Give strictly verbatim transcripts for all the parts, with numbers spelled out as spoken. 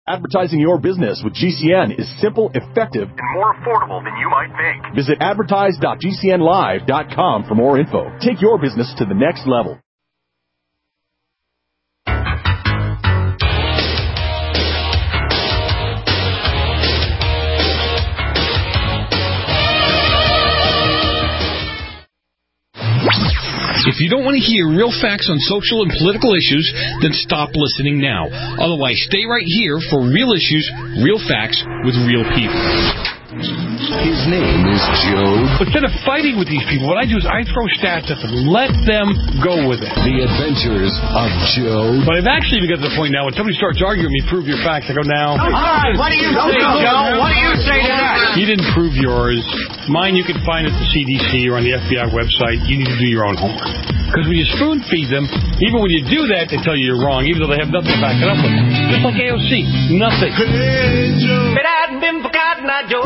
Advertising your business with G C N is simple, effective, and more affordable than you might think. Visit advertise dot g c n live dot com for more info. Take your business to the next level. If you don't want to hear real facts on social and political issues, then stop listening now. Otherwise, stay right here for real issues, real facts, with real people. His name is Joe. Instead of fighting with these people, what I do is I throw stats at them. Let them go with it. The Adventures of Joe. But I've actually got to the point now when somebody starts arguing with me, prove your facts. I go, now. All right, what do you say, Joe? What do you say to that? You didn't prove yours. Mine you can find at the C D C or on the F B I website. You need to do your own homework. Because when you spoon feed them, even when you do that, they tell you you're wrong, even though they have nothing to back it up with. Just like A O C. Nothing. If it hadn't been for Cotton Eye Joe.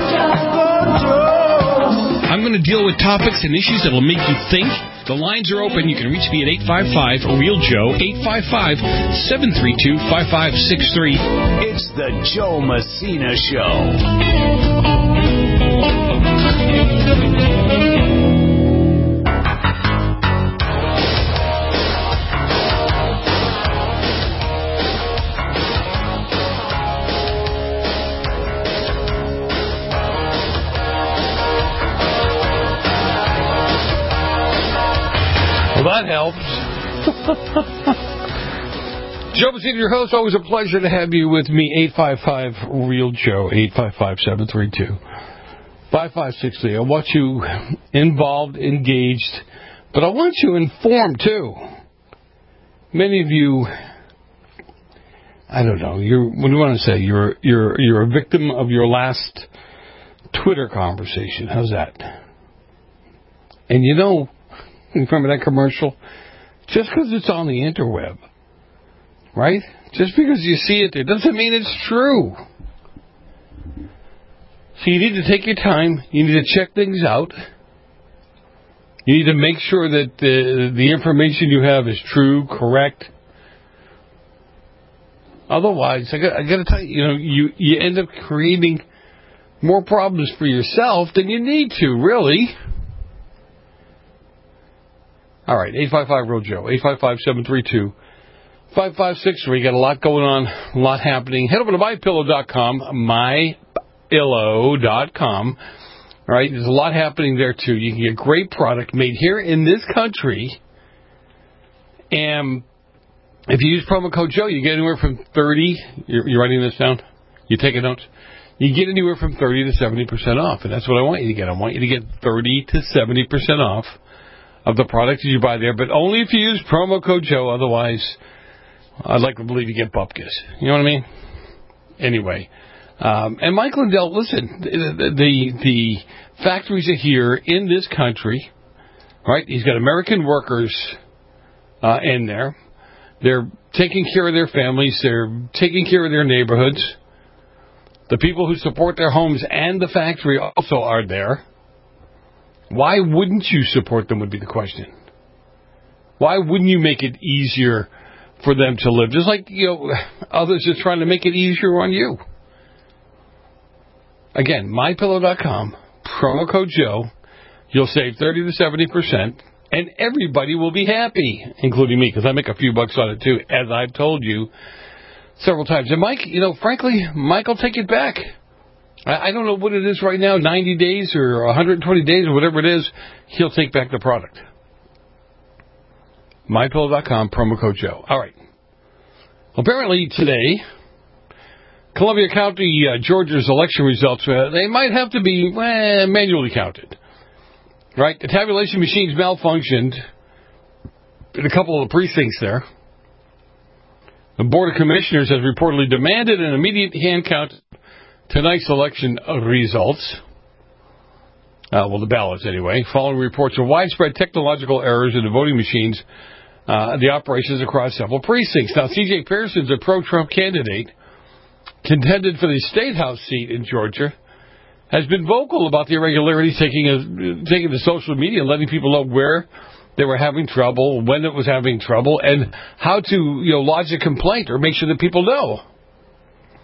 I'm going to deal with topics and issues that will make you think. The lines are open. You can reach me at eight five five, real Joe, eight five five, seven three two, five five six three. It's the Joe Messina Show. That helps. Joe Messina, your host. Always a pleasure to have you with me. eight five five, real Joe, eight five five, seven three two, five five six three. I want you involved, engaged, but I want you informed, too. Many of you, I don't know, you're, what do you want to say? You're, you're, you're a victim of your last Twitter conversation. How's that? And you know, remember that commercial? Just because it's on the interweb, right? Just because you see it there doesn't mean it's true. So you need to take your time. You need to check things out. You need to make sure that the, the information you have is true, correct. Otherwise, I got, I got to tell you, you know, you, you end up creating more problems for yourself than you need to, really. All right, eight five five, real Joe, eight five five, seven three two, five five six three. Got a lot going on, a lot happening. Head over to my pillow dot com, my pillow dot com. All right, there's a lot happening there, too. You can get great product made here in this country. And if you use promo code Joe, you get anywhere from thirty. You're, you're writing this down? You taking notes? You get anywhere from thirty to seventy percent off. And that's what I want you to get. I want you to get thirty to seventy percent off of the products that you buy there, but only if you use promo code Joe. Otherwise, I'd like to believe you get bupkis. You know what I mean? Anyway, um, and Mike Lindell, listen, the, the the factories are here in this country, right? He's got American workers uh, in there. They're taking care of their families. They're taking care of their neighborhoods. The people who support their homes and the factory also are there. Why wouldn't you support them would be the question. Why wouldn't you make it easier for them to live? Just like, you know, others are trying to make it easier on you. Again, my pillow dot com, promo code Joe. You'll save thirty to seventy percent, and everybody will be happy, including me, because I make a few bucks on it, too, as I've told you several times. And Mike, you know, frankly, Mike will take it back. I don't know what it is right now, ninety days or one hundred twenty days or whatever it is, he'll take back the product. my pillow dot com, promo code Joe. All right. Apparently today, Columbia County, uh, Georgia's election results, uh, they might have to be eh, manually counted. Right? The tabulation machines malfunctioned in a couple of the precincts there. The Board of Commissioners has reportedly demanded an immediate hand count tonight's election results, uh, well, the ballots anyway, following reports of widespread technological errors in the voting machines, uh, the operations across several precincts. Now, C J Pearson's a pro-Trump candidate, contended for the State House seat in Georgia, has been vocal about the irregularities, taking a, taking to social media and letting people know where they were having trouble, when it was having trouble, and how to, you know, lodge a complaint or make sure that people know.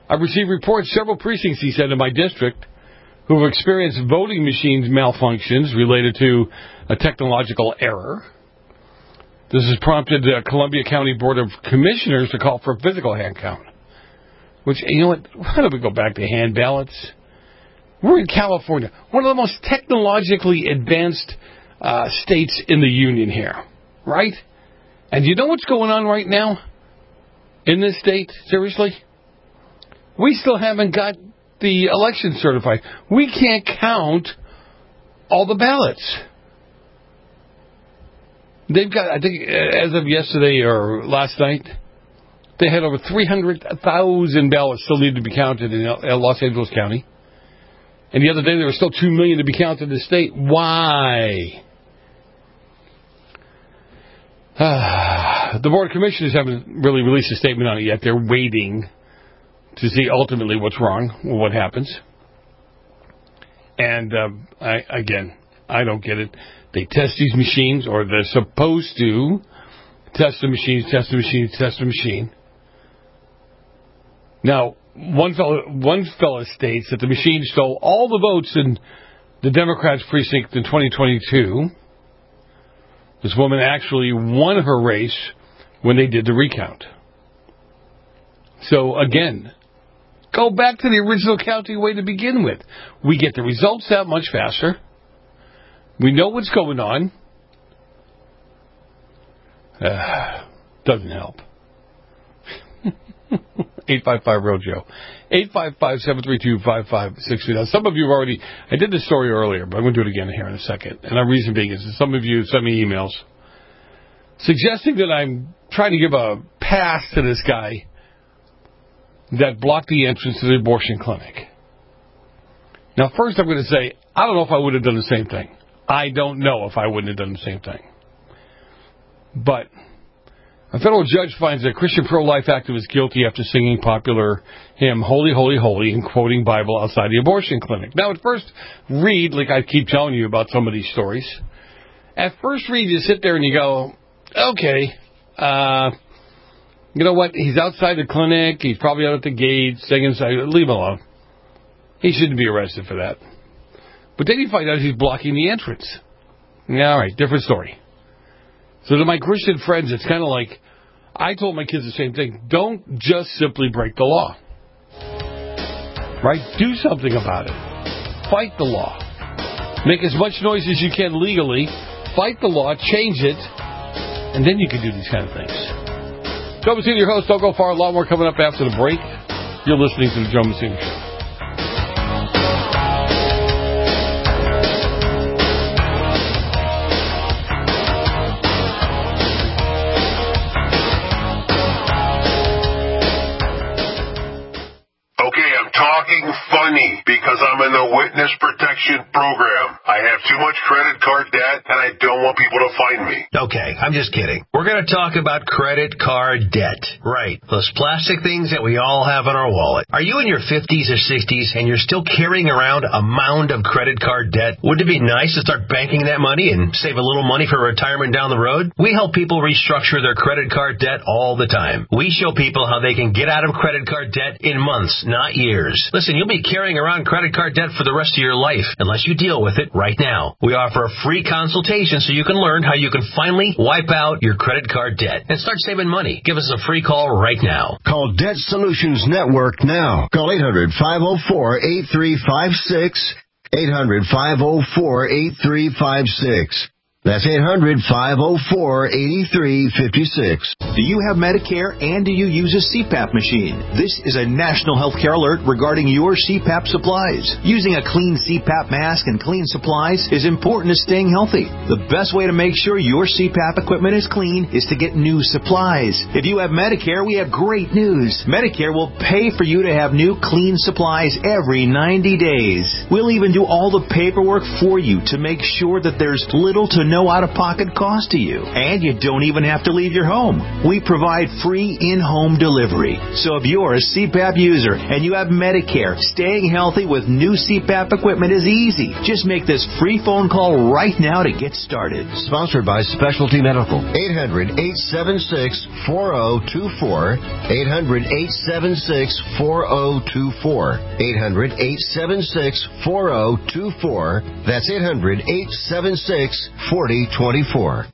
I've received reports several precincts, he said, in my district who have experienced voting machines malfunctions related to a technological error. This has prompted the Columbia County Board of Commissioners to call for a physical hand count. Which, you know what, why don't we go back to hand ballots? We're in California, one of the most technologically advanced uh, states in the union here, right? And you know what's going on right now in this state? Seriously? We still haven't got the election certified. We can't count all the ballots. They've got, I think, as of yesterday or last night, they had over three hundred thousand ballots still need to be counted in Los Angeles County. And the other day, there were still two million to be counted in the state. Why? The Board of Commissioners haven't really released a statement on it yet. They're waiting to see ultimately what's wrong or what happens. And, uh, I, again, I don't get it. They test these machines, or they're supposed to test the machines, test the machines, test the machine. Now, one fellow, one fellow states that the machine stole all the votes in the Democrats' precinct in twenty twenty-two. This woman actually won her race when they did the recount. So, again, go back to the original counting way to begin with. We get the results that much faster. We know what's going on. Uh, doesn't help. eight five five, R O J O. eight five five, seven three two, five five six three. Now, some of you have already... I did this story earlier, but I'm going to do it again here in a second. And the reason being is that some of you sent me emails suggesting that I'm trying to give a pass to this guy that blocked the entrance to the abortion clinic. Now, first I'm going to say, I don't know if I would have done the same thing. I don't know if I wouldn't have done the same thing. But a federal judge finds a Christian pro-life activist guilty after singing popular hymn, Holy, Holy, Holy, and quoting Bible outside the abortion clinic. Now, at first read, like I keep telling you about some of these stories, at first read, you sit there and you go, okay, uh, you know what? He's outside the clinic. He's probably out at the gate singing, leave him alone. He shouldn't be arrested for that. But then you find out he's blocking the entrance. Yeah, all right, different story. So to my Christian friends, it's kind of like, I told my kids the same thing. Don't just simply break the law. Right? Do something about it. Fight the law. Make as much noise as you can legally. Fight the law, change it, and then you can do these kind of things. Joe Messina, your host. Don't go far. A lot more coming up after the break. You're listening to the Joe Messina Show. Funny, because I'm in the witness protection program. I have too much credit card debt, and I don't want people to find me. Okay, I'm just kidding. We're going to talk about credit card debt. Right, those plastic things that we all have in our wallet. Are you in your fifties or sixties and you're still carrying around a mound of credit card debt? Wouldn't it be nice to start banking that money and save a little money for retirement down the road? We help people restructure their credit card debt all the time. We show people how they can get out of credit card debt in months, not years. Listen, you'll be carrying around credit card debt for the rest of your life unless you deal with it right now. We offer a free consultation so you can learn how you can finally wipe out your credit card debt and start saving money. Give us a free call right now. Call Debt Solutions Network now. Call eight hundred, five oh four, eight three five six. eight hundred, five oh four, eight three five six. That's eight hundred, five oh four, eight three five six. Do you have Medicare and do you use a C PAP machine? This is a national healthcare alert regarding your C PAP supplies. Using a clean C PAP mask and clean supplies is important to staying healthy. The best way to make sure your C PAP equipment is clean is to get new supplies. If you have Medicare, we have great news. Medicare will pay for you to have new clean supplies every ninety days. We'll even do all the paperwork for you to make sure that there's little to no no out-of-pocket cost to you. And you don't even have to leave your home. We provide free in-home delivery. So if you're a C PAP user and you have Medicare, staying healthy with new C PAP equipment is easy. Just make this free phone call right now to get started. Sponsored by Specialty Medical. eight hundred, eight seven six, four zero two four. eight hundred, eight seven six, four zero two four. eight hundred, eight seven six, four zero two four. That's eight hundred, eight seven six, four zero two four.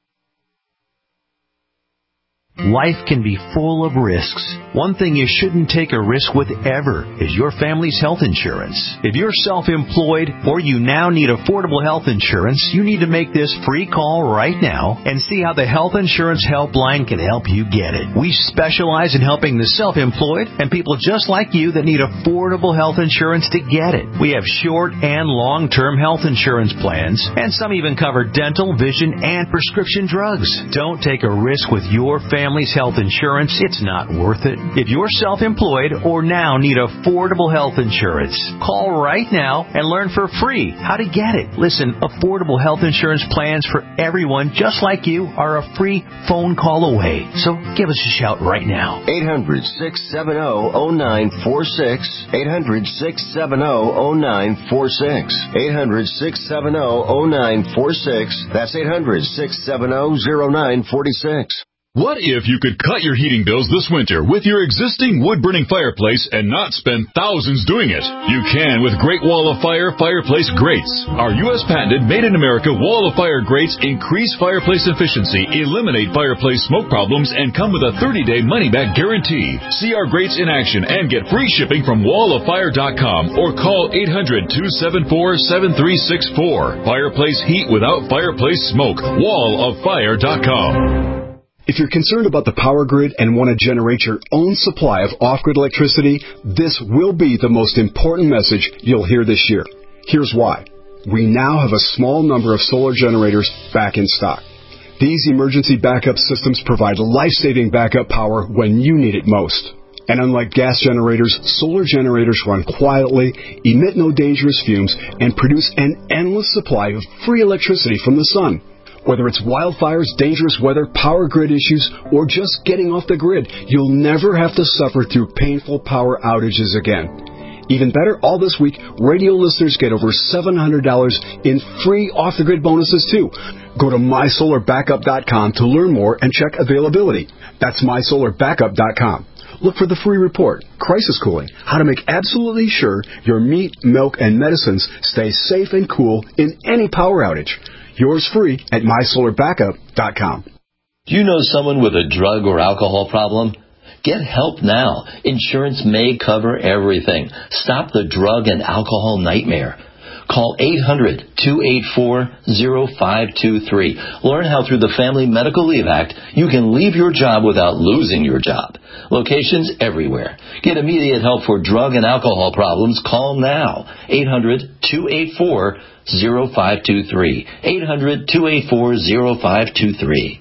Life can be full of risks. One thing you shouldn't take a risk with ever is your family's health insurance. If you're self-employed or you now need affordable health insurance, you need to make this free call right now and see how the Health Insurance Helpline can help you get it. We specialize in helping the self-employed and people just like you that need affordable health insurance to get it. We have short and long-term health insurance plans, and some even cover dental, vision, and prescription drugs. Don't take a risk with your family. Family's health insurance, it's not worth it. If you're self-employed or now need affordable health insurance, call right now and learn for free how to get it. Listen, affordable health insurance plans for everyone just like you are a free phone call away. So give us a shout right now. eight hundred, six seven zero, zero nine four six. eight hundred, six seven zero, zero nine four six. eight hundred, six seven zero, zero nine four six. That's eight hundred, six seven zero, zero nine four six. What if you could cut your heating bills this winter with your existing wood-burning fireplace and not spend thousands doing it? You can with Great Wall of Fire fireplace grates. Our U S patented made-in-America Wall of Fire grates increase fireplace efficiency, eliminate fireplace smoke problems, and come with a thirty-day money-back guarantee. See our grates in action and get free shipping from wall of fire dot com or call eight hundred, two seven four, seven three six four. Fireplace heat without fireplace smoke. wall of fire dot com. If you're concerned about the power grid and want to generate your own supply of off-grid electricity, this will be the most important message you'll hear this year. Here's why. We now have a small number of solar generators back in stock. These emergency backup systems provide life-saving backup power when you need it most. And unlike gas generators, solar generators run quietly, emit no dangerous fumes, and produce an endless supply of free electricity from the sun. Whether it's wildfires, dangerous weather, power grid issues, or just getting off the grid, you'll never have to suffer through painful power outages again. Even better, all this week, radio listeners get over seven hundred dollars in free off-the-grid bonuses, too. Go to my solar backup dot com to learn more and check availability. That's my solar backup dot com. Look for the free report, Crisis Cooling, how to make absolutely sure your meat, milk, and medicines stay safe and cool in any power outage. Yours free at my solar backup dot com. Do you know someone with a drug or alcohol problem? Get help now. Insurance may cover everything. Stop the drug and alcohol nightmare. Call eight hundred, two eight four, zero five two three. Learn how through the Family Medical Leave Act you can leave your job without losing your job. Locations everywhere. Get immediate help for drug and alcohol problems. Call now. eight hundred, two eight four, zero five two three. eight hundred, two eight four, zero five two three.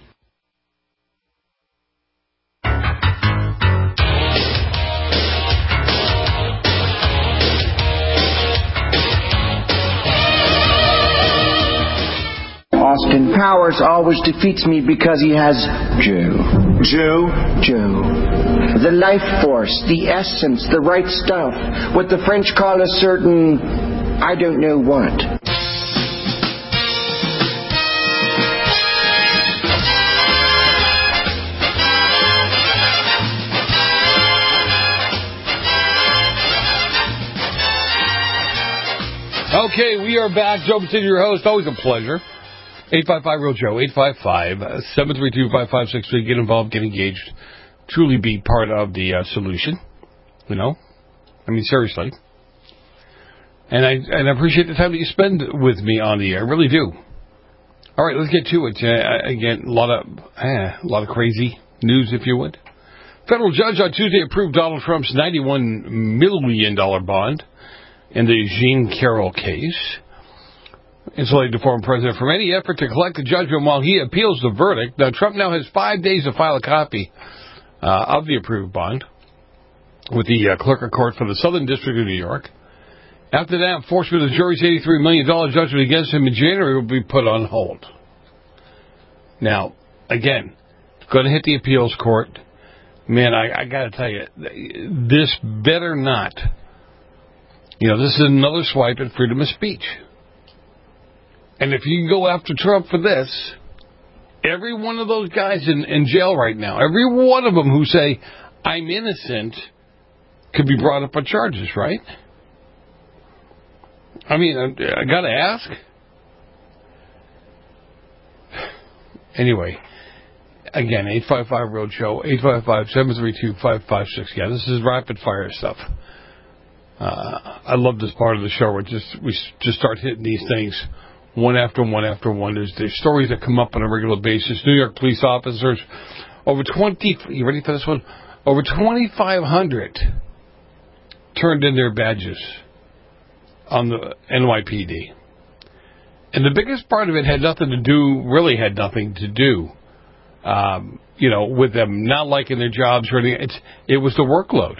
Austin Powers always defeats me because he has Joe. Joe? Joe. The life force, the essence, the right stuff. What the French call a certain, I don't know what. Okay, we are back. Joe Massina, your host. Always a pleasure. eight five five, real Joe, eight five five, seven three two, five five six three. Get involved, get engaged. Truly be part of the uh, solution. You know? I mean, seriously. And I and I appreciate the time that you spend with me on the air. I really do. All right, let's get to it. Uh, again, a lot of, eh, a lot of crazy news, if you would. Federal judge on Tuesday approved Donald Trump's ninety-one million dollars bond in the Jean Carroll case, insulating the former president from any effort to collect the judgment while he appeals the verdict. Now, Trump now has five days to file a copy uh, of the approved bond with the uh, clerk of court for the Southern District of New York. After that, enforcement of the jury's eighty-three million dollars judgment against him in January will be put on hold. Now, again, going to hit the appeals court. Man, I, I got to tell you, this better not. You know, this is another swipe at freedom of speech. And if you can go after Trump for this, every one of those guys in, in jail right now, every one of them who say, I'm innocent, could be brought up on charges, right? I mean, I, I got to ask. Anyway, again, eight five five road show, eight five five, seven three two, five five six. Yeah, this is rapid fire stuff. Uh, I love this part of the show where just we just start hitting these things one after one after one. There's, there's stories that come up on a regular basis. New York police officers, over twenty, you ready for this one? Over twenty-five hundred turned in their badges on the N Y P D. And the biggest part of it had nothing to do, really had nothing to do, um, you know, with them not liking their jobs or anything. It's, it was the workload.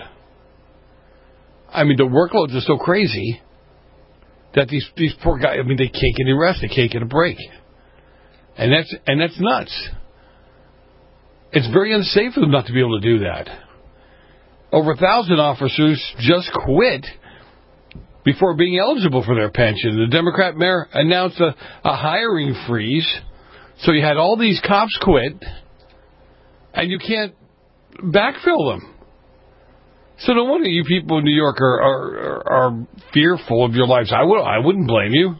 I mean, the workloads are so crazy that these these poor guys, I mean, they can't get any rest, they can't get a break. And that's and that's nuts. It's very unsafe for them not to be able to do that. Over a thousand officers just quit before being eligible for their pension. The Democrat mayor announced a, a hiring freeze, so you had all these cops quit, and you can't backfill them. So no wonder you people in New York are are, are fearful of your lives. I would I wouldn't blame you.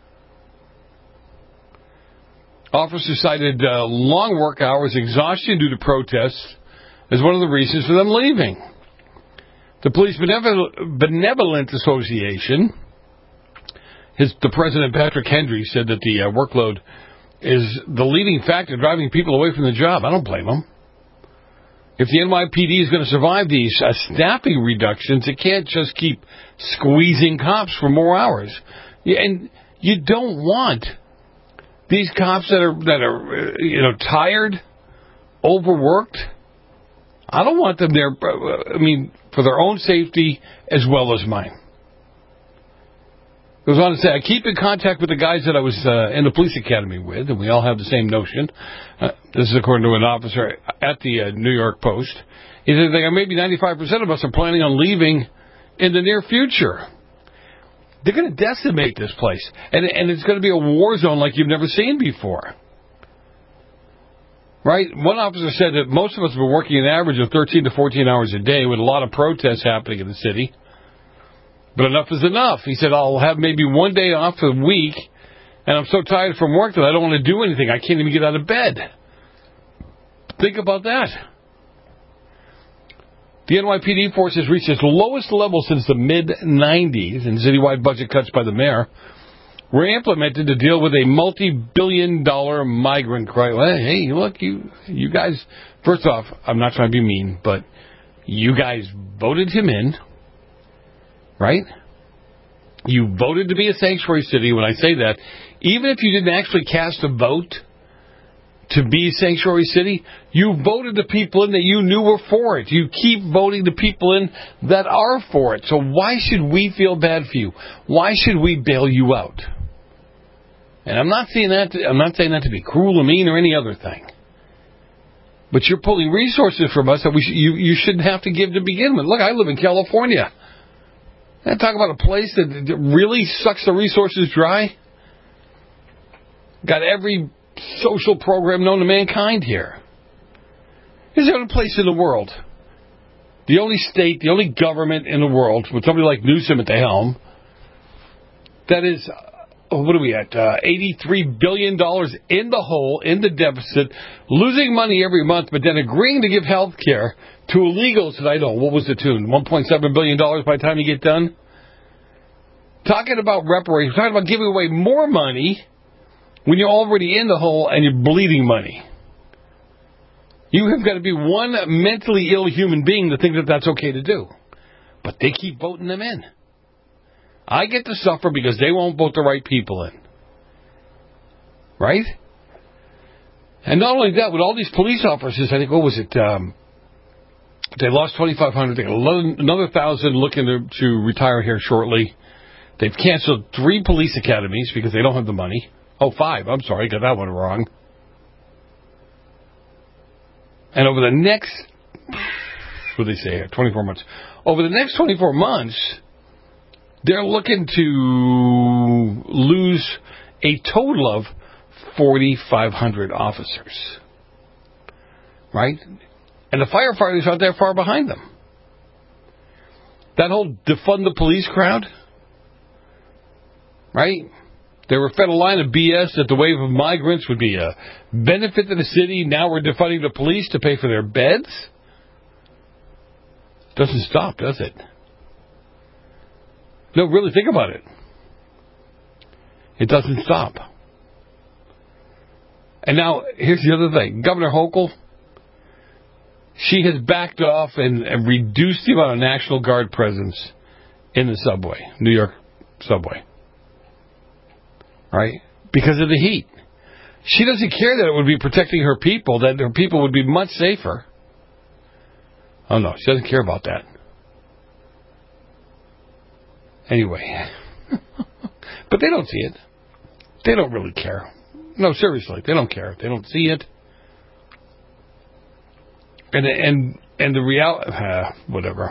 Officers cited uh, long work hours, exhaustion due to protests as one of the reasons for them leaving. The Police Benevol- Benevolent Association, his, the president, Patrick Hendry, said that the uh, workload is the leading factor driving people away from the job. I don't blame them. If the N Y P D is going to survive these uh, staffing reductions, it can't just keep squeezing cops for more hours. Yeah, and you don't want these cops that are that are uh, you know tired, overworked. I don't want them there. Uh, I mean, for their own safety as well as mine. Goes on to say, I keep in contact with the guys that I was uh, in the police academy with, and we all have the same notion. Uh, this is according to an officer at the uh, New York Post. He said that maybe ninety-five percent of us are planning on leaving in the near future. They're going to decimate this place, and, and it's going to be a war zone like you've never seen before. Right? One officer said that most of us have been working an average of thirteen to fourteen hours a day with a lot of protests happening in the city. But enough is enough. He said, I'll have maybe one day off a week, and I'm so tired from work that I don't want to do anything. I can't even get out of bed. Think about that. The N Y P D force has reached its lowest level since the mid nineties, and citywide budget cuts by the mayor were implemented to deal with a multi-billion dollar migrant crisis. Well, hey, look, you you guys, first off, I'm not trying to be mean, but you guys voted him in, right? You voted to be a sanctuary city. When I say that, even if you didn't actually cast a vote to be a sanctuary city, you voted the people in that you knew were for it. You keep voting the people in that are for it. So why should we feel bad for you? Why should we bail you out? And I'm not saying that to, I'm not saying that to be cruel or mean or any other thing. But you're pulling resources from us that we sh- you you shouldn't have to give to begin with. Look, I live in California. And talk about a place that really sucks the resources dry. Got every social program known to mankind here. Is there a place in the world, the only state, the only government in the world, with somebody like Newsom at the helm, that is, oh, what are we at, uh, eighty-three billion dollars in the hole, in the deficit, losing money every month, but then agreeing to give health care to illegals that I know, what was the tune, one point seven billion dollars by the time you get done? Talking about reparations, talking about giving away more money when you're already in the hole and you're bleeding money. You have got to be one mentally ill human being to think that that's okay to do. But they keep voting them in. I get to suffer because they won't vote the right people in. Right? And not only that, with all these police officers, I think, what was it? Um, they lost twenty-five hundred. They got another one thousand looking to, to retire here shortly. They've canceled three police academies because they don't have the money. Oh, five. I'm sorry, got that one wrong. And over the next, what do they say here, twenty-four months. Over the next twenty-four months, they're looking to lose a total of forty-five hundred officers. Right? And the firefighters aren't that far behind them. That whole defund the police crowd, right? They were fed a line of B S that the wave of migrants would be a benefit to the city. Now we're defunding the police to pay for their beds. Doesn't stop, does it? No, really think about it. It doesn't stop. And now, here's the other thing. Governor Hochul, she has backed off and, and reduced the amount of National Guard presence in the subway, New York subway. Right? Because of the heat. She doesn't care that it would be protecting her people, that her people would be much safer. Oh, no, she doesn't care about that. Anyway. But they don't see it. They don't really care. No, seriously, they don't care. They don't see it. And and and the reality, uh, whatever.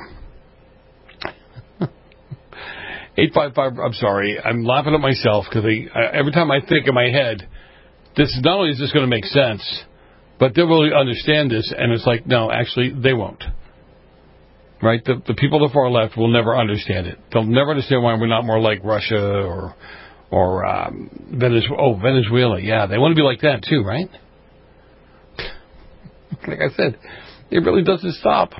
eight five five, I'm sorry, I'm laughing at myself because every time I think in my head, this not only is this going to make sense, but they'll really understand this, and it's like, no, actually, they won't. Right? The, the people on the far left will never understand it. They'll never understand why we're not more like Russia or or um, Venezuela. Oh, Venezuela, yeah, they want to be like that too, right? Like I said, it really doesn't stop.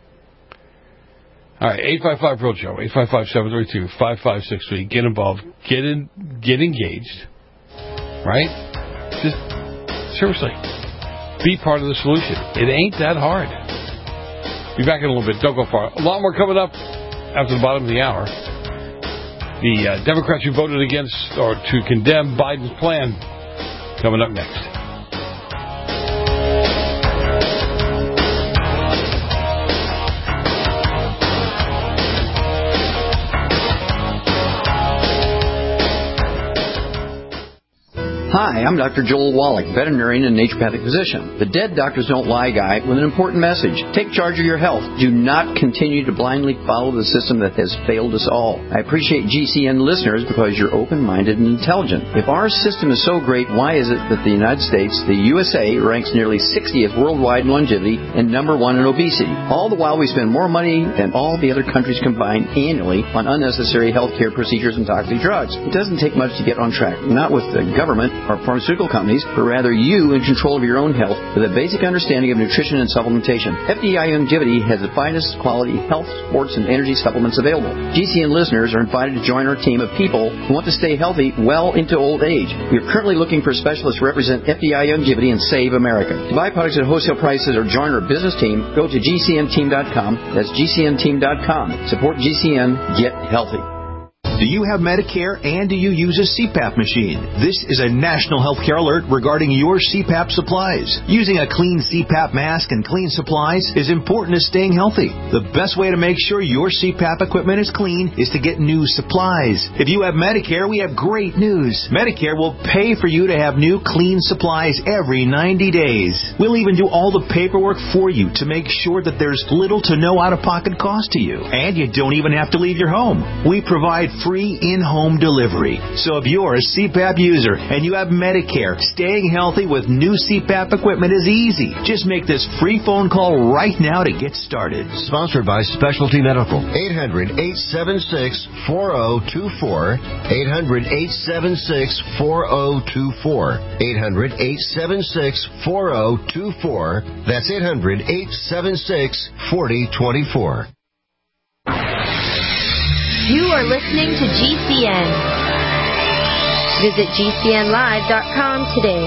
All right, eight five five, R E A L Joe, eight five five, seven three two, five five six three. Get involved. Get in. Get engaged. Right? Just, seriously, be part of the solution. It ain't that hard. Be back in a little bit. Don't go far. A lot more coming up after the bottom of the hour. The uh, Democrats who voted against or to condemn Biden's plan coming up next. Hi, I'm Doctor Joel Wallach, veterinarian and naturopathic physician. The Dead Doctors Don't Lie guy with an important message. Take charge of your health. Do not continue to blindly follow the system that has failed us all. I appreciate G C N listeners because you're open-minded and intelligent. If our system is so great, why is it that the United States, the U S A, ranks nearly sixtieth worldwide in longevity and number one in obesity? All the while we spend more money than all the other countries combined annually on unnecessary healthcare procedures and toxic drugs. It doesn't take much to get on track. Not with the government or pharmaceutical companies, but rather you in control of your own health with a basic understanding of nutrition and supplementation. F D I Longevity has the finest quality health, sports, and energy supplements available. G C N listeners are invited to join our team of people who want to stay healthy well into old age. We are currently looking for specialists to represent F D I Longevity and Save America. To buy products at wholesale prices or join our business team, go to G C N team dot com. That's G C N team dot com. Support G C N. Get healthy. Do you have Medicare and do you use a C PAP machine? This is a national healthcare alert regarding your C PAP supplies. Using a clean C PAP mask and clean supplies is important to staying healthy. The best way to make sure your C PAP equipment is clean is to get new supplies. If you have Medicare, we have great news. Medicare will pay for you to have new clean supplies every ninety days. We'll even do all the paperwork for you to make sure that there's little to no out-of-pocket cost to you. And you don't even have to leave your home. We provide free in-home delivery. So if you're a C PAP user and you have Medicare, staying healthy with new C PAP equipment is easy. Just make this free phone call right now to get started. Sponsored by Specialty Medical. eight hundred, eight seven six, four zero two four. eight hundred, eight seven six, four zero two four. eight hundred, eight seven six, four zero two four. That's eight hundred, eight seven six, four zero two four. You are listening to G C N. Visit G C N live dot com today.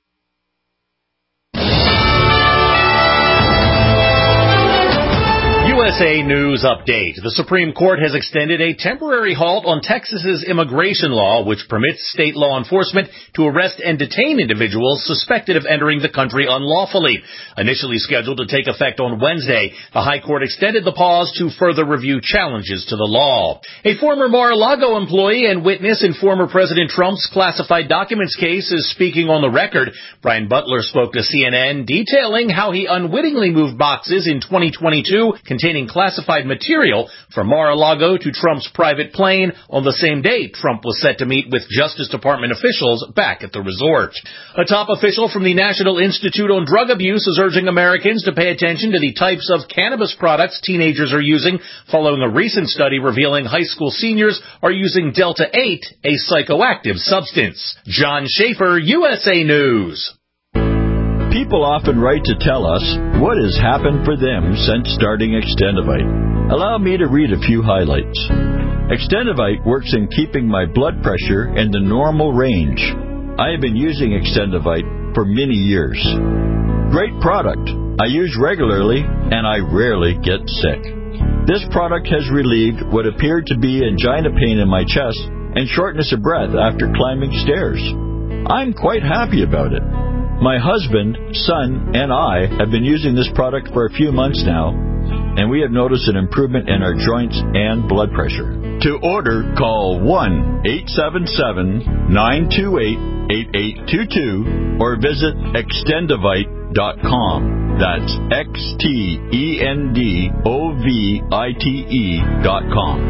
U U S A News Update. The Supreme Court has extended a temporary halt on Texas's immigration law, which permits state law enforcement to arrest and detain individuals suspected of entering the country unlawfully. Initially scheduled to take effect on Wednesday, the High Court extended the pause to further review challenges to the law. A former Mar-a-Lago employee and witness in former President Trump's classified documents case is speaking on the record. Brian Butler spoke to C N N detailing how he unwittingly moved boxes in twenty twenty-two containing classified material from Mar-a-Lago to Trump's private plane on the same day Trump was set to meet with Justice Department officials back at the resort. A top official from the National Institute on Drug Abuse is urging Americans to pay attention to the types of cannabis products teenagers are using, following a recent study revealing high school seniors are using Delta eight, a psychoactive substance. John Schaefer, U S A News. People often write to tell us what has happened for them since starting Extendivite. Allow me to read a few highlights. Extendivite works in keeping my blood pressure in the normal range. I have been using Extendivite for many years. Great product. I use regularly and I rarely get sick. This product has relieved what appeared to be angina pain in my chest and shortness of breath after climbing stairs. I'm quite happy about it. My husband, son, and I have been using this product for a few months now, and we have noticed an improvement in our joints and blood pressure. To order, call one eight seven seven, nine two eight, eight eight two two or visit extendivite dot com. That's X T E N D O V I T E dot com.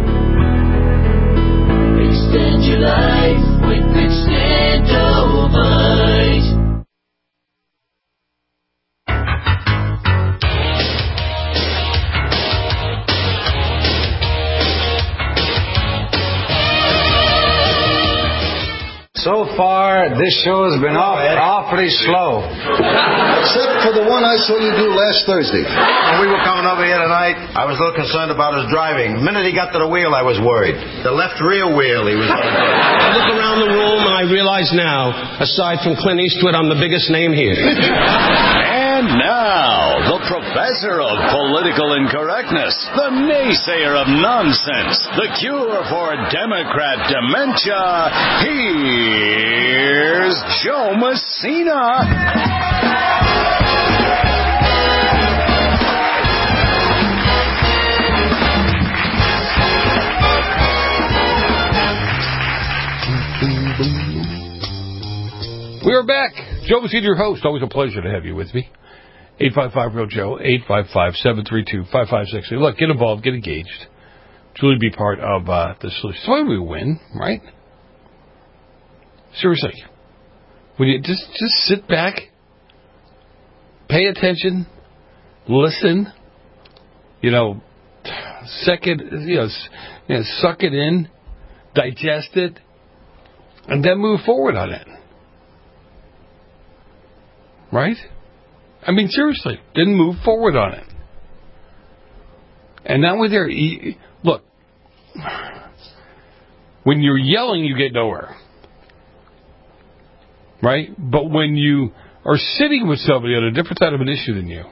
Extend your life with Extendivite. So far, this show has been off, awfully slow. Except for the one I saw you do last Thursday. When we were coming over here tonight, I was a little concerned about his driving. The minute he got to the wheel, I was worried. The left rear wheel, he was... I look around the room and I realize now, aside from Clint Eastwood, I'm the biggest name here. And now, the professor of political incorrectness, the naysayer of nonsense, the cure for Democrat dementia, here's Joe Messina. We are back. Joe Messina, your host. Always a pleasure to have you with me. eight five five, real Joe, eight five five, seven three two, five five six three. Look, get involved, get engaged. Truly be part of uh, the solution. That's why we win, right? Seriously. When you just, just sit back, pay attention, listen, you know, second, you know, you know, suck it in, digest it, and then move forward on it. Right? I mean, seriously, didn't move forward on it. And now with their... Look, when you're yelling, you get nowhere. Right? But when you are sitting with somebody on a different side of an issue than you,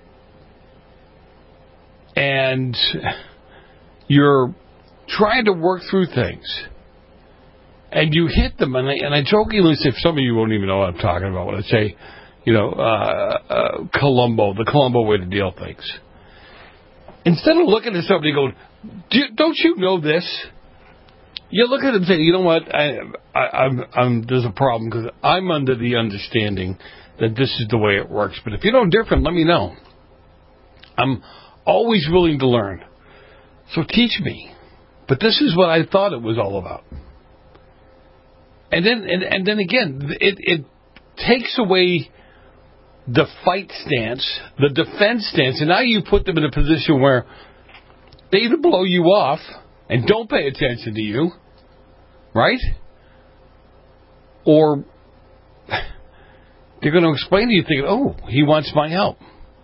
and you're trying to work through things, and you hit them, and I, and I jokingly say, some of you won't even know what I'm talking about when I say... You know, uh, uh, Columbo, the Columbo way to deal things. Instead of looking at somebody going, Do, don't you know this? You look at them and say, you know what, I, I, I'm, I'm, there's a problem because I'm under the understanding that this is the way it works. But if you know different, let me know. I'm always willing to learn. So teach me. But this is what I thought it was all about. And then, and, and then again, it, it takes away the fight stance, the defense stance, and now you put them in a position where they either blow you off and don't pay attention to you, right? Or they're going to explain to you thinking, oh, he wants my help.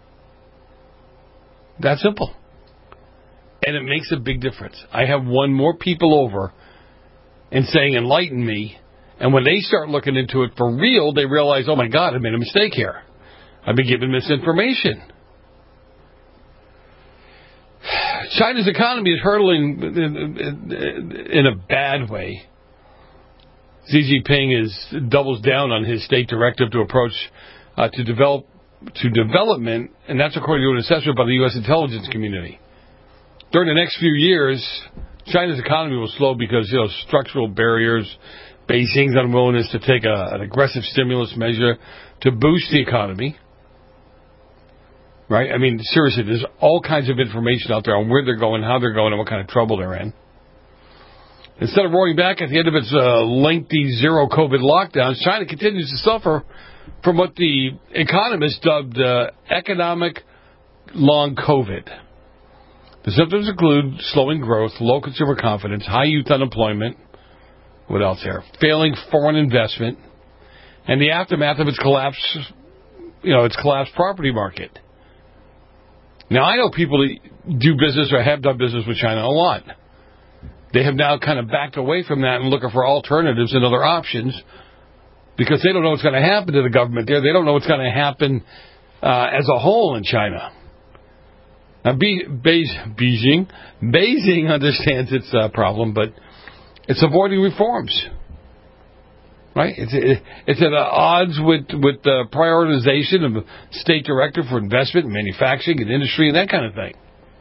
That simple. And it makes a big difference. I have won more people over and saying, enlighten me. And when they start looking into it for real, they realize, oh, my God, I made a mistake here. I've been given misinformation. China's economy is hurtling in a bad way. Xi Jinping is doubles down on his state directive to approach uh, to develop to development, and that's according to an assessment by the U S intelligence community. During the next few years, China's economy will slow because you know structural barriers, Beijing's unwillingness to take a, an aggressive stimulus measure to boost the economy. Right? I mean, seriously, there's all kinds of information out there on where they're going, how they're going, and what kind of trouble they're in. Instead of roaring back at the end of its uh, lengthy zero-COVID lockdowns, China continues to suffer from what the economists dubbed uh, economic long COVID. The symptoms include slowing growth, low consumer confidence, high youth unemployment, what else there? Failing foreign investment, and the aftermath of its collapse, you know, its collapsed property market. Now, I know people that do business or have done business with China a lot. They have now kind of backed away from that and looking for alternatives and other options because they don't know what's going to happen to the government there. They don't know what's going to happen uh, as a whole in China. Now, Be- Be- Beijing, Beijing understands its uh, problem, but it's avoiding reforms. Right? It's it, it's at odds with with the prioritization of the state director for investment and manufacturing and industry and that kind of thing.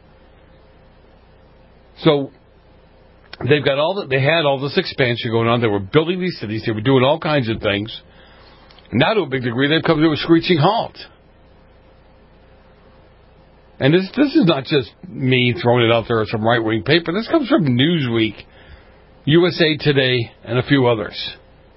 So they've got all that they had all this expansion going on. They were building these cities. They were doing all kinds of things. Now, to a big degree, they've come to a screeching halt. And this this is not just me throwing it out there as some right wing paper. This comes from Newsweek, U S A Today, and a few others.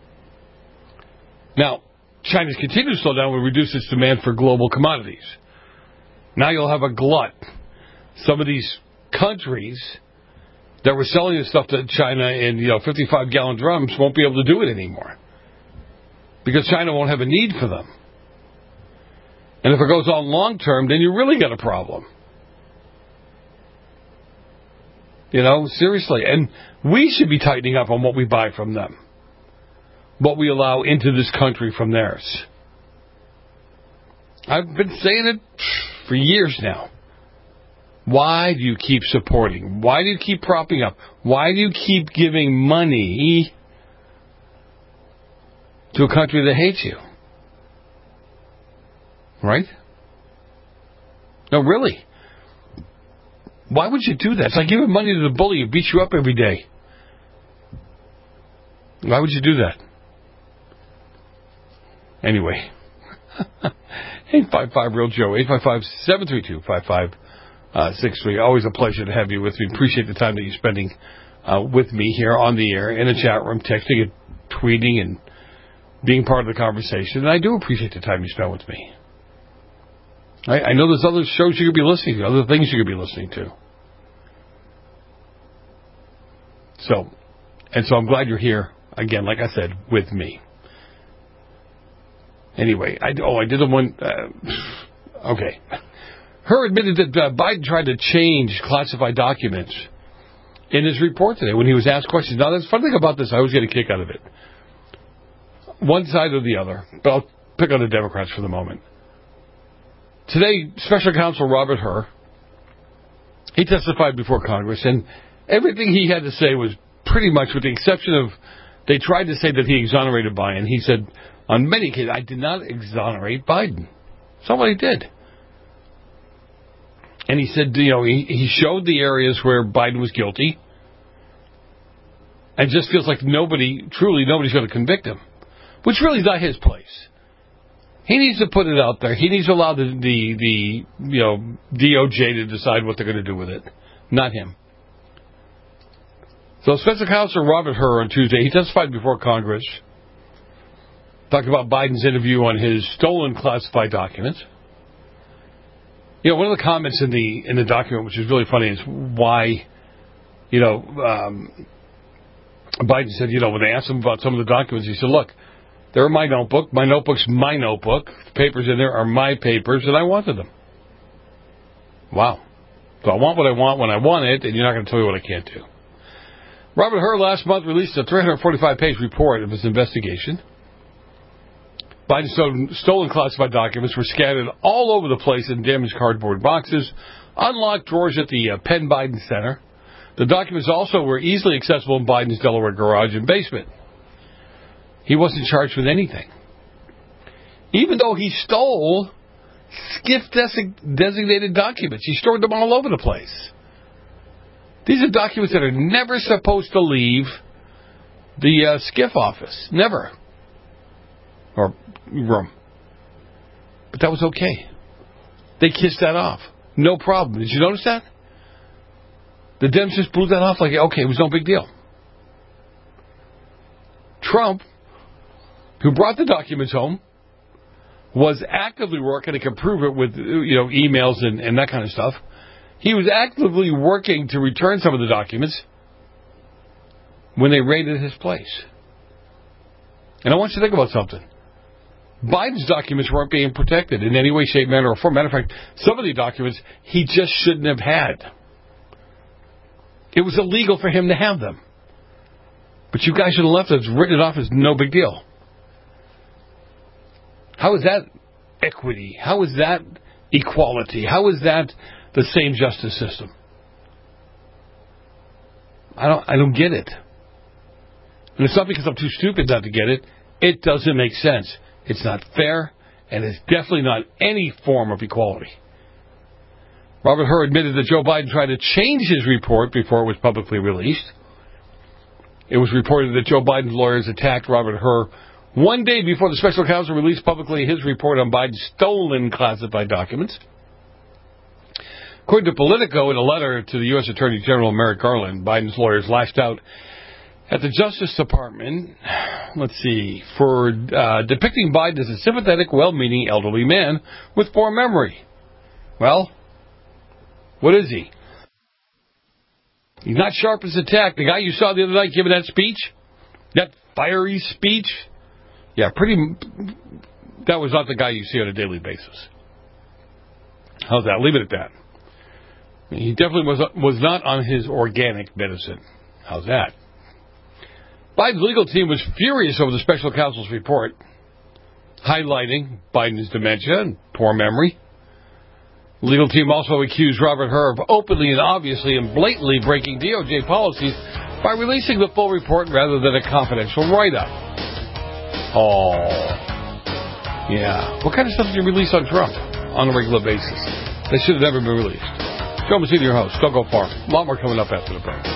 Now, China's continued to slow down will reduce its demand for global commodities. Now you'll have a glut. Some of these countries that were selling this stuff to China in, you know, fifty-five gallon drums won't be able to do it anymore because China won't have a need for them. And if it goes on long term, then you really got a problem. You know, seriously. And we should be tightening up on what we buy from them, what we allow into this country from theirs. I've been saying it for years now. Why do you keep supporting? Why do you keep propping up? Why do you keep giving money to a country that hates you? Right? No, really. Why would you do that? It's like giving money to the bully who beats you up every day. Why would you do that? Anyway. eight five five real Joe. eight five five, seven three two, five five six three. Always a pleasure to have you with me. Appreciate the time that you're spending uh, with me here on the air, in the chat room, texting and tweeting and being part of the conversation. And I do appreciate the time you spend with me. I, I know there's other shows you could be listening to, other things you could be listening to. So, and so I'm glad you're here, again, like I said, with me. Anyway, I, oh, I did the one, uh, okay. Her admitted that uh, Biden tried to change classified documents in his report today when he was asked questions. Now, the funny thing about this, I always get a kick out of it. One side or the other, but I'll pick on the Democrats for the moment. Today, Special Counsel Robert Hur, he testified before Congress, and everything he had to say was pretty much, with the exception of, they tried to say that he exonerated Biden. He said, on many occasions, I did not exonerate Biden. Somebody did. And he said, you know, he, he showed the areas where Biden was guilty, and just feels like nobody, truly nobody's going to convict him, which really is not his place. He needs to put it out there. He needs to allow the, the, the you know, D O J to decide what they're going to do with it, not him. So Special Counsel Robert Hur on Tuesday, he testified before Congress, talked about Biden's interview on his stolen classified documents. You know, one of the comments in the in the document, which is really funny, is why, you know, um, Biden said, you know, when they asked him about some of the documents, he said, look, they're in my notebook. My notebook's my notebook. The papers in there are my papers, and I wanted them. Wow. So I want what I want when I want it, and you're not going to tell me what I can't do. Robert Hur last month released a three hundred forty-five page report of his investigation. Biden's stolen, stolen classified documents were scattered all over the place in damaged cardboard boxes, unlocked drawers at the uh, Penn Biden Center. The documents also were easily accessible in Biden's Delaware garage and basement. He wasn't charged with anything. Even though he stole SCIF desi- designated documents, he stored them all over the place. These are documents that are never supposed to leave the uh, SCIF office. Never. Or room. But that was okay. They kissed that off. No problem. Did you notice that? The Dems just blew that off like, okay, it was no big deal. Trump, who brought the documents home, was actively working, and can prove it with, you know, emails and, and that kind of stuff. He was actively working to return some of the documents when they raided his place. And I want you to think about something. Biden's documents weren't being protected in any way, shape, manner, or form. Matter of fact, some of the documents he just shouldn't have had. It was illegal for him to have them. But you guys should have left it, written it off as no big deal. How is that equity? How is that equality? How is that the same justice system? I don't I don't get it. And it's not because I'm too stupid not to get it. It doesn't make sense. It's not fair, and it's definitely not any form of equality. Robert Hur admitted that Joe Biden tried to change his report before it was publicly released. It was reported that Joe Biden's lawyers attacked Robert Hur one day before the special counsel released publicly his report on Biden's stolen classified documents. According to Politico, in a letter to the U S Attorney General Merrick Garland, Biden's lawyers lashed out at the Justice Department, let's see, for uh, depicting Biden as a sympathetic, well-meaning elderly man with poor memory. Well, what is he? He's not sharp as a tack. The guy you saw the other night giving that speech, that fiery speech, yeah, pretty. That was not the guy you see on a daily basis. How's that? Leave it at that. He definitely was was not on his organic medicine. How's that? Biden's legal team was furious over the special counsel's report, highlighting Biden's dementia and poor memory. The legal team also accused Robert Hur of openly and obviously and blatantly breaking D O J policies by releasing the full report rather than a confidential write-up. Oh. Yeah. What kind of stuff did you release on Trump on a regular basis? They should have never been released. Joe Messina, your host. Don't go far. A lot more coming up after the break.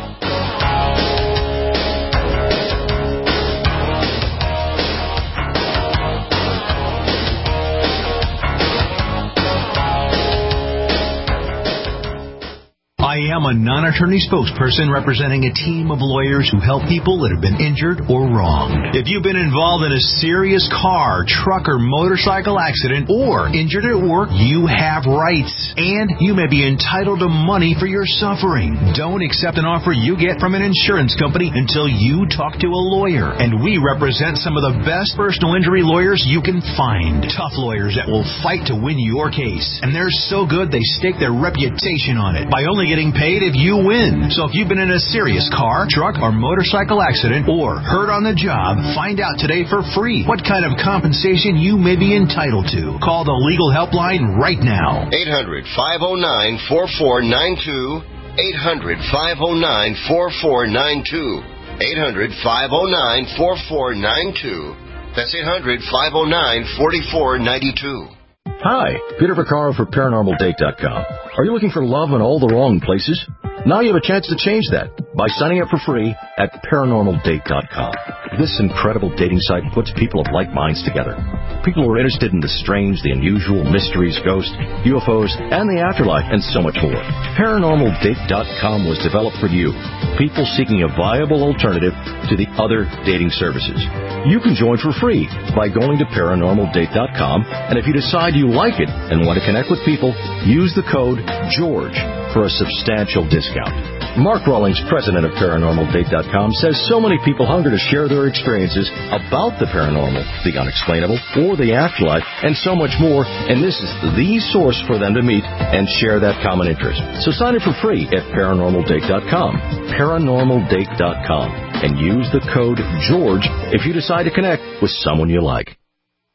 I am a non-attorney spokesperson representing a team of lawyers who help people that have been injured or wronged. If you've been involved in a serious car, truck, or motorcycle accident or injured at work, you have rights, and you may be entitled to money for your suffering. Don't accept an offer you get from an insurance company until you talk to a lawyer, and we represent some of the best personal injury lawyers you can find. Tough lawyers that will fight to win your case, and they're so good they stake their reputation on it by only getting paid if you win. So if you've been in a serious car, truck, or motorcycle accident or hurt on the job, find out today for free what kind of compensation you may be entitled to. Call the legal helpline right now. eight hundred, five oh nine, four four nine two. eight hundred, five oh nine, four four nine two. eight hundred, five oh nine, four four nine two. That's eight hundred, five oh nine, four four nine two. Hi, Peter Vaccaro for Paranormal Date dot com. Are you looking for love in all the wrong places? Now you have a chance to change that by signing up for free at Paranormal Date dot com. This incredible dating site puts people of like minds together. People who are interested in the strange, the unusual, mysteries, ghosts, U F Os, and the afterlife, and so much more. Paranormal Date dot com was developed for you, people seeking a viable alternative to the other dating services. You can join for free by going to Paranormal Date dot com, and if you decide you like it and want to connect with people, use the code GEORGE for a substantial discount. Mark Rawlings, president of Paranormal Date dot com, says so many people hunger to share their experiences about the paranormal, the unexplainable, or the afterlife, and so much more, and this is the source for them to meet and share that common interest. So sign up for free at Paranormal Date dot com, Paranormal Date dot com, and use the code GEORGE if you decide to connect with someone you like.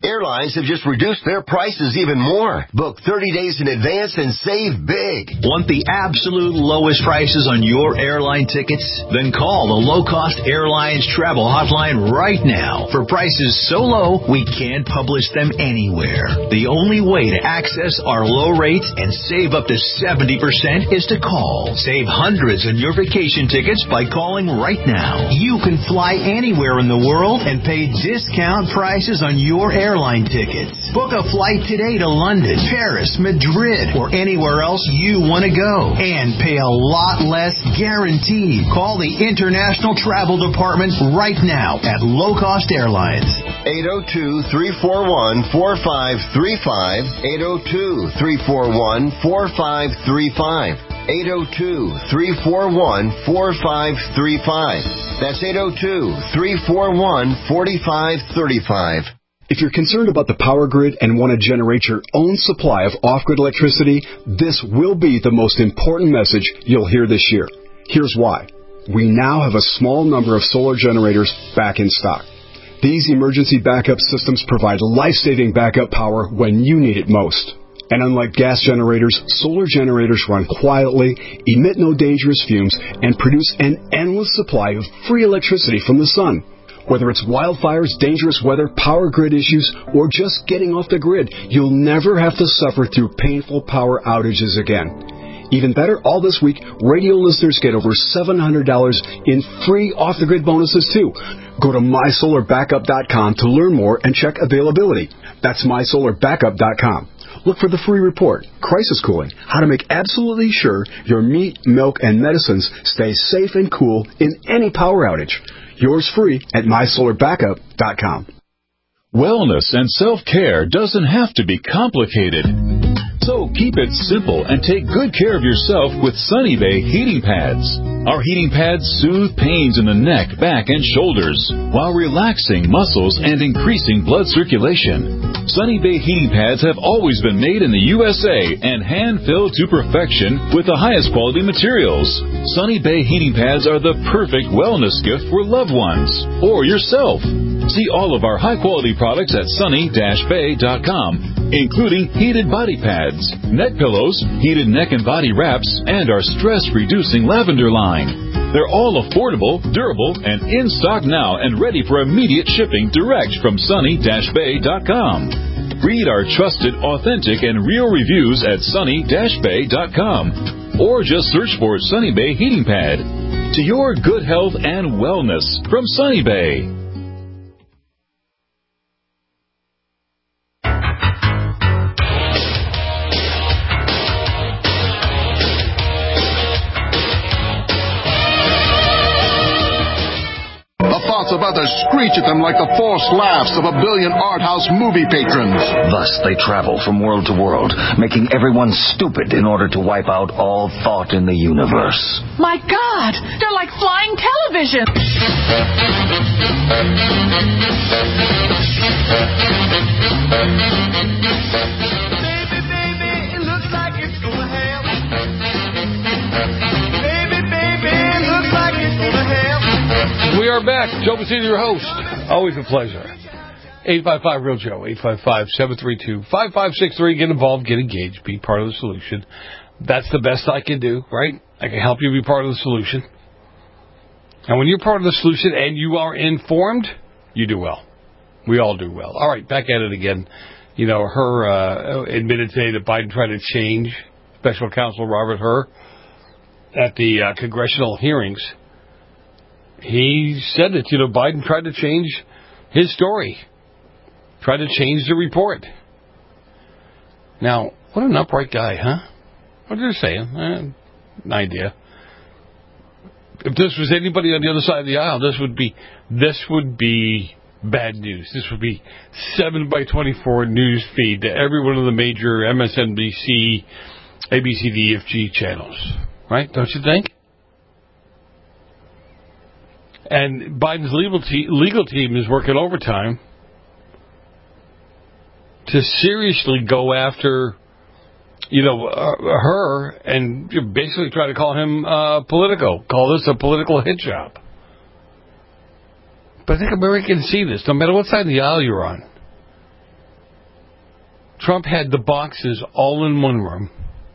Airlines have just reduced their prices even more. Book thirty days in advance and save big. Want the absolute lowest prices on your airline tickets? Then call the Low Cost Airlines Travel Hotline right now for prices so low we can't publish them anywhere. The only way to access our low rates and save up to seventy percent is to call. Save hundreds on your vacation tickets by calling right now. You can fly anywhere in the world and pay discount prices on your airline tickets. Book a flight today to London, Paris, Madrid, or anywhere else you want to go and pay a lot less guaranteed. Call the International Travel Department right now at Low Cost Airlines. eight oh two, three four one, four five three five. eight oh two, three four one, four five three five. eight oh two, three four one, four five three five. That's eight oh two, three four one, four five three five. If you're concerned about the power grid and want to generate your own supply of off-grid electricity, this will be the most important message you'll hear this year. Here's why. We now have a small number of solar generators back in stock. These emergency backup systems provide life-saving backup power when you need it most. And unlike gas generators, solar generators run quietly, emit no dangerous fumes, and produce an endless supply of free electricity from the sun. Whether it's wildfires, dangerous weather, power grid issues, or just getting off the grid, you'll never have to suffer through painful power outages again. Even better, all this week, radio listeners get over seven hundred dollars in free off-the-grid bonuses, too. Go to my solar backup dot com to learn more and check availability. That's my solar backup dot com. Look for the free report, Crisis Cooling, how to make absolutely sure your meat, milk, and medicines stay safe and cool in any power outage. Yours free at my solar backup dot com. Wellness and self-care doesn't have to be complicated. So keep it simple and take good care of yourself with Sunny Bay heating pads. Our heating pads soothe pains in the neck, back, and shoulders while relaxing muscles and increasing blood circulation. Sunny Bay heating pads have always been made in the U S A and hand-filled to perfection with the highest quality materials. Sunny Bay heating pads are the perfect wellness gift for loved ones or yourself. See all of our high-quality products at sunny dash bay dot com, including heated body pads, neck pillows, heated neck and body wraps, and our stress-reducing lavender line. They're all affordable, durable, and in stock now and ready for immediate shipping direct from sunny dash bay dot com. Read our trusted, authentic, and real reviews at sunny dash bay dot com or just search for Sunny Bay Heating Pad. To your good health and wellness from Sunny Bay. About to screech at them like the forced laughs of a billion art house movie patrons. Thus they travel from world to world, making everyone stupid in order to wipe out all thought in the universe. My God, they're like flying television. Baby, baby, it looks like it's gonna happen. Baby, baby, it looks like it's gonna happen. We are back. Joe Messina, your host. Always a pleasure. eight five five real Joe. eight five five, seven three two, five five six three. Get involved. Get engaged. Be part of the solution. That's the best I can do, right? I can help you be part of the solution. And when you're part of the solution and you are informed, you do well. We all do well. All right, back at it again. You know, Hur uh, admitted today that Biden tried to change Special Counsel Robert Hur at the uh, congressional hearings. He said that, you know, Biden tried to change his story, tried to change the report. Now, what an upright guy, huh? What are you saying? Eh, an idea. If this was anybody on the other side of the aisle, this would be this would be bad news. This would be seven by twenty-four news feed to every one of the major M S N B C, A B C, D, F, G channels. Right? Don't you think? And Biden's legal, te- legal team is working overtime to seriously go after, you know, uh, her and basically try to call him uh, politico, call this a political hit job. But I think Americans see this, no matter what side of the aisle you're on. Trump had the boxes all in one room.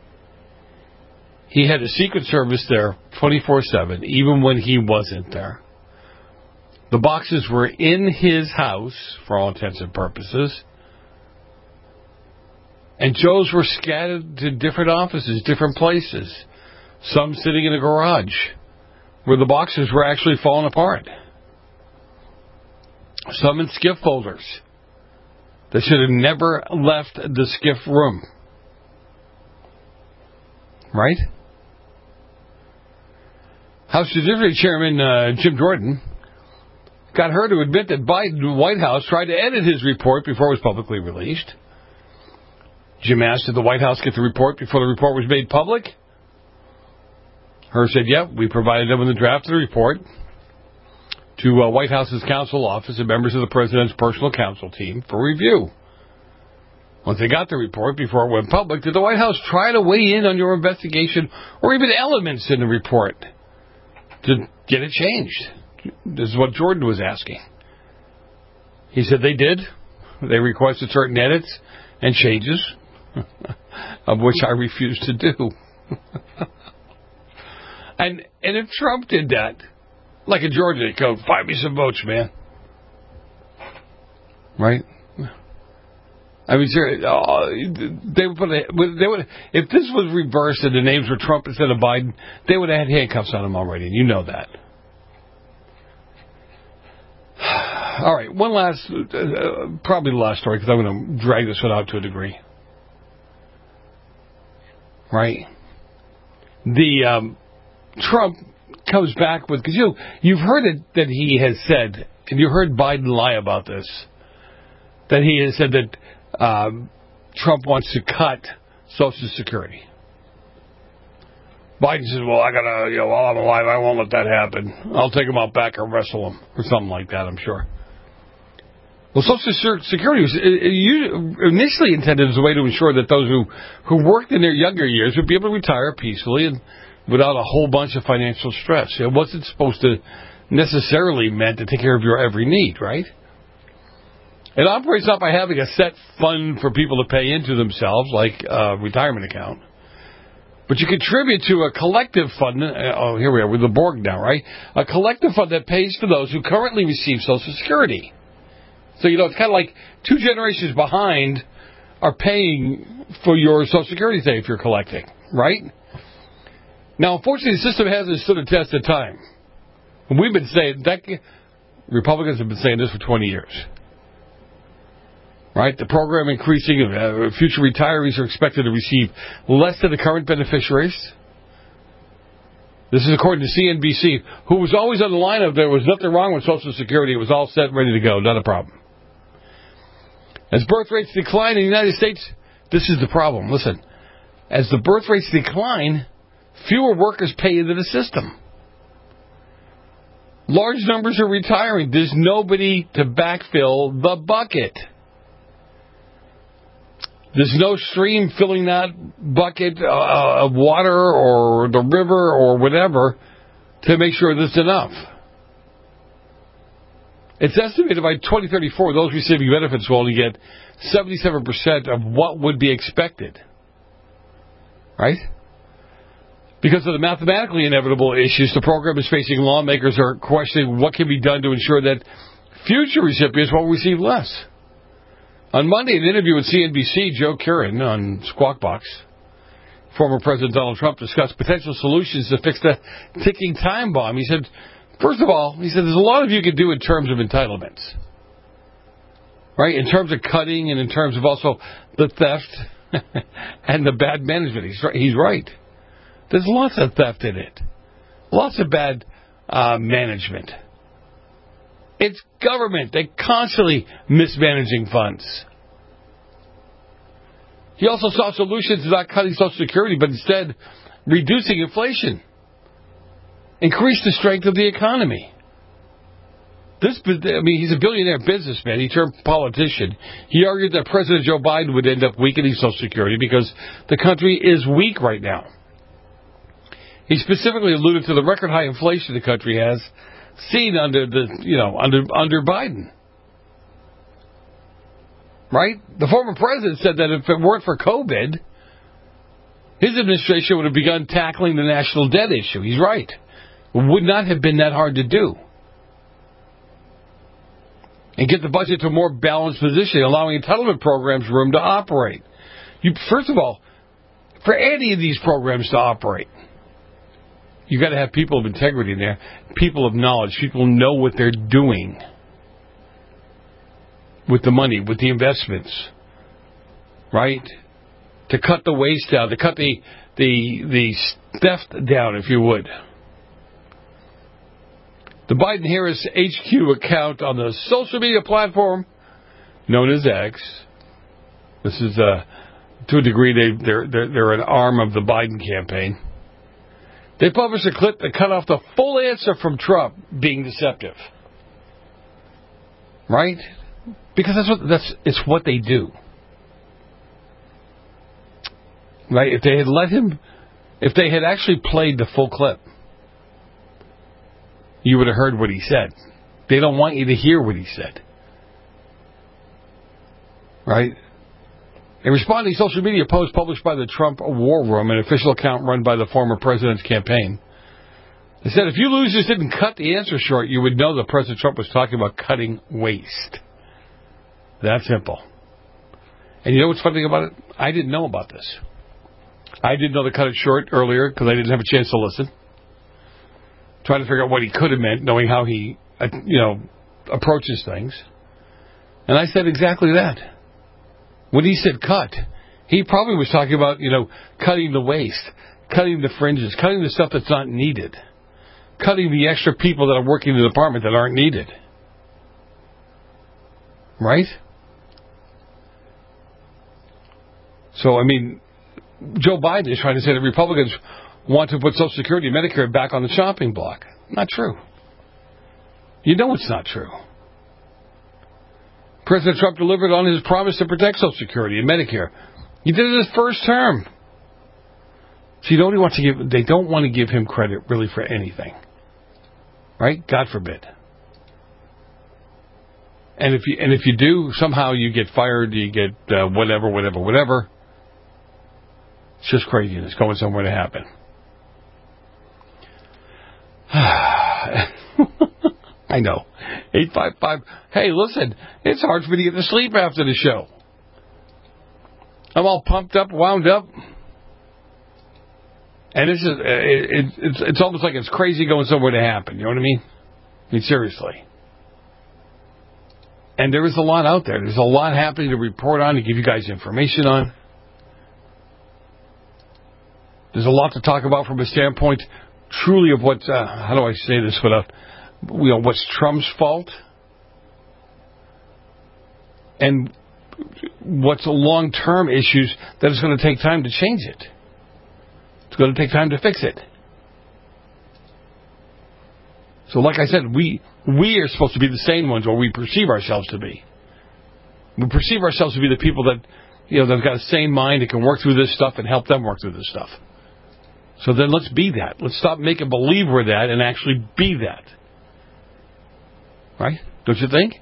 He had a Secret Service there twenty-four seven, even when he wasn't there. The boxes were in his house, for all intents and purposes. And Joes were scattered to different offices, different places. Some sitting in a garage, where the boxes were actually falling apart. Some in skiff folders. They should have never left the skiff room. Right? House Judiciary Chairman uh, Jim Jordan got her to admit that Biden White House tried to edit his report before it was publicly released. Jim asked, did the White House get the report before the report was made public? Her said, yep, we provided them with a draft of the report to uh, White House's counsel office and members of the president's personal counsel team for review. Once they got the report before it went public, did the White House try to weigh in on your investigation or even elements in the report to get it changed? This is what Jordan was asking. He said they did. They requested certain edits and changes, of which I refuse to do. and and if Trump did that, like in Georgia, he'd go, find me some votes, man. Right? I mean, they would put a, they would if this was reversed and the names were Trump instead of Biden, they would have had handcuffs on him already, and you know that. All right, one last, uh, probably the last story, because I'm going to drag this one out to a degree. Right? The um, Trump comes back with, because you you've heard it that he has said, and you heard Biden lie about this, that he has said that um, Trump wants to cut Social Security. Biden says, well, I gotta, you know, while I'm alive, I won't let that happen. I'll take him out back and wrestle him, or something like that, I'm sure. Well, Social Security was initially intended as a way to ensure that those who, who worked in their younger years would be able to retire peacefully and without a whole bunch of financial stress. It wasn't supposed to necessarily meant to take care of your every need, right? It operates not by having a set fund for people to pay into themselves, like a retirement account. But you contribute to a collective fund. Uh, oh, here we are with the Borg now, right? A collective fund that pays for those who currently receive Social Security. So, you know, it's kind of like two generations behind are paying for your Social Security thing if you're collecting, right? Now, unfortunately, the system hasn't stood the test of time. We've been saying that Republicans have been saying this for twenty years. Right? The program increasing, uh, future retirees are expected to receive less than the current beneficiaries. This is according to C N B C, who was always on the line of there was nothing wrong with Social Security. It was all set, ready to go. Not a problem. As birth rates decline in the United States, this is the problem. Listen, as the birth rates decline, fewer workers pay into the system. Large numbers are retiring. There's nobody to backfill the bucket. There's no stream filling that bucket uh, of water or the river or whatever to make sure there's enough. It's estimated by twenty thirty-four, those receiving benefits will only get seventy-seven percent of what would be expected. Right? Because of the mathematically inevitable issues the program is facing, lawmakers are questioning what can be done to ensure that future recipients won't receive less. On Monday, in an interview with C N B C, Joe Curran on Squawk Box, former President Donald Trump discussed potential solutions to fix the ticking time bomb. He said, first of all, he said, there's a lot of you can do in terms of entitlements. Right? In terms of cutting and in terms of also the theft and the bad management. He's right. He's right. There's lots of theft in it. Lots of bad uh, management. It's government. They're constantly mismanaging funds. He also saw solutions to not cutting Social Security, but instead reducing inflation. Increase the strength of the economy. This, I mean, he's a billionaire businessman. He turned politician. He argued that President Joe Biden would end up weakening Social Security because the country is weak right now. He specifically alluded to the record high inflation the country has seen under the, you know, under under Biden. Right? The former president said that if it weren't for COVID, his administration would have begun tackling the national debt issue. He's right. It would not have been that hard to do. And get the budget to a more balanced position, allowing entitlement programs room to operate. You, first of all, for any of these programs to operate, you've got to have people of integrity in there, people of knowledge, people who know what they're doing with the money, with the investments, right? To cut the waste down, to cut the the the theft down, if you would. The Biden-Harris H Q account on the social media platform known as X. This is, uh, to a degree, they, they're, they're, they're an arm of the Biden campaign. They published a clip that cut off the full answer from Trump being deceptive. Right? Because that's what, that's, it's what they do. Right? If they had let him, if they had actually played the full clip, you would have heard what he said. They don't want you to hear what he said. Right? In responding to social media post published by the Trump War Room, an official account run by the former president's campaign, they said, if you losers didn't cut the answer short, you would know that President Trump was talking about cutting waste. That simple. And you know what's funny about it? I didn't know about this. I didn't know to cut it short earlier because I didn't have a chance to listen. Trying to figure out what he could have meant, knowing how he, uh, you know, approaches things. And I said exactly that. When he said cut, he probably was talking about, you know, cutting the waste, cutting the fringes, cutting the stuff that's not needed, cutting the extra people that are working in the department that aren't needed. Right? So, I mean, Joe Biden is trying to say that Republicans want to put Social Security and Medicare back on the chopping block. Not true. You know it's not true. President Trump delivered on his promise to protect Social Security and Medicare. He did it his first term. So you don't want to give, they don't want to give him credit really for anything. Right? God forbid. And if you and if you do, somehow you get fired, you get uh, whatever, whatever, whatever. It's just craziness going somewhere to happen. I know. eight five five. Hey, listen, it's hard for me to get to sleep after the show. I'm all pumped up, wound up. And it's, just, it, it, it's, it's almost like it's crazy going somewhere to happen. You know what I mean? I mean, seriously. And there is a lot out there. There's a lot happening to report on, to give you guys information on. There's a lot to talk about from a standpoint truly of what, uh, how do I say this without, you know, what's Trump's fault and what's long-term issues that it's going to take time to change it. It's going to take time to fix it. So like I said, we we are supposed to be the sane ones, or we perceive ourselves to be. We perceive ourselves to be the people that, you know, that have got a sane mind that can work through this stuff and help them work through this stuff. So then let's be that. Let's stop making believe we're that and actually be that. Right? Don't you think?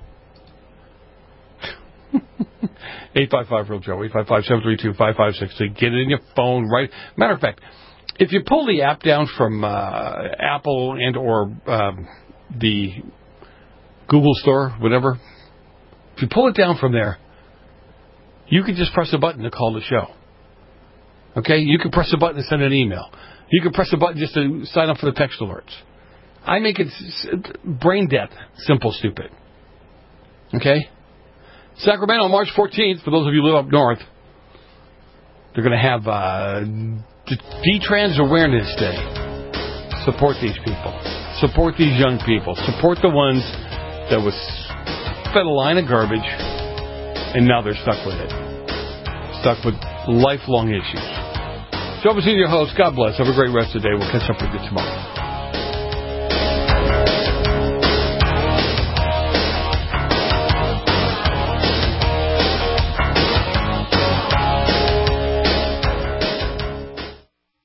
eight five five real Joe, eight five five, seven three two, five five six two. Get it in your phone, right? Matter of fact, if you pull the app down from uh, Apple and or um, the Google Store, whatever, if you pull it down from there, you can just press a button to call the show. Okay? You can press a button to send an email. You can press a button just to sign up for the text alerts. I make it brain death, simple, stupid. Okay? Sacramento, March fourteenth, for those of you who live up north, they're going to have uh, D-Trans Awareness Day. Support these people. Support these young people. Support the ones that was fed a line of garbage and now they're stuck with it. Stuck with lifelong issues. Joe Messina, your host. God bless. Have a great rest of the day. We'll catch up with you tomorrow.